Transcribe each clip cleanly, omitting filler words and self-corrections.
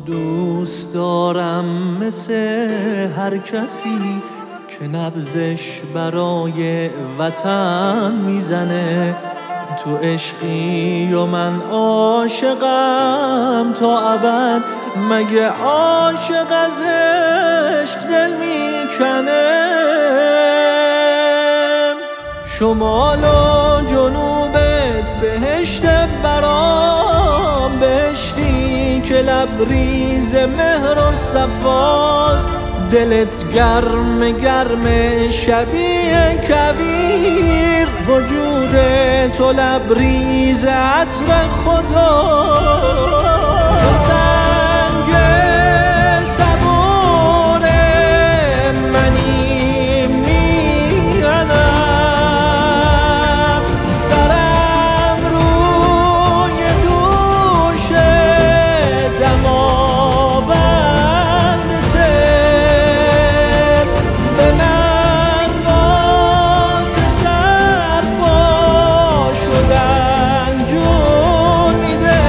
دوست دارم مثل هر کسی که نبضش برای وطن میزنه. تو عشقی و من عاشقم تا ابد، مگه عاشق از عشق دل میکنه؟ شمال و جنوبت بهشت برام، بهشتی که لبریز مهر و صفاست. دلت گرم گرم شبیه کویر، وجود تو لبریز عطر خدا. تو سنگ صبور منی میانم، سرم روی دوش دماوندته. به من واسه سر پا شدن جون میده.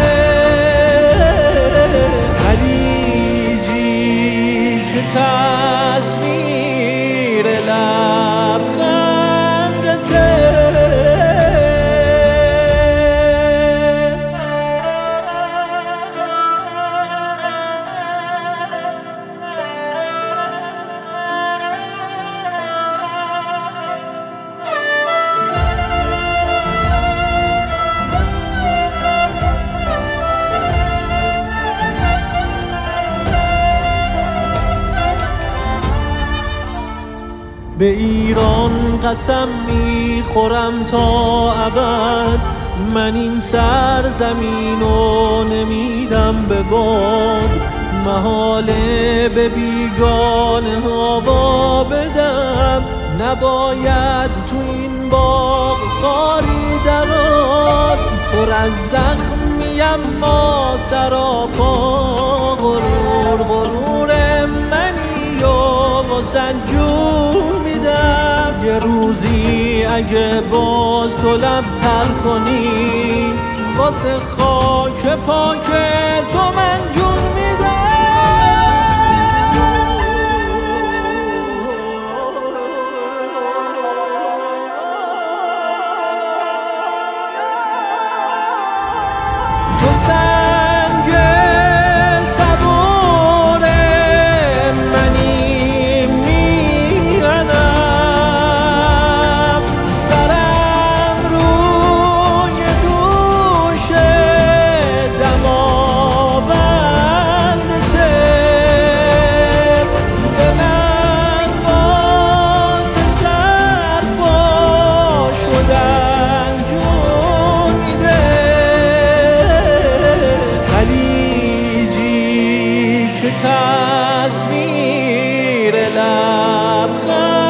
خلیجی که تصویر لبخندته. به ایران قسم میخورم تا ابد، من این سرزمینو نمیدم به باد. محاله به بیگانه هوا بدم، نباید تو این باغ خاری درآد. پر از زخمیم ما سراپا، غرور منی و واسه جون میدم. یه روزی اگه باز تو لبتر کنی، واسه خاک پاک تو من جون میدم. تو سنگ صبور منی میانم، سرم روی دوش دماوندته. به من واسه سر پا شدن جون میده. خلیجی که تصویر لبخند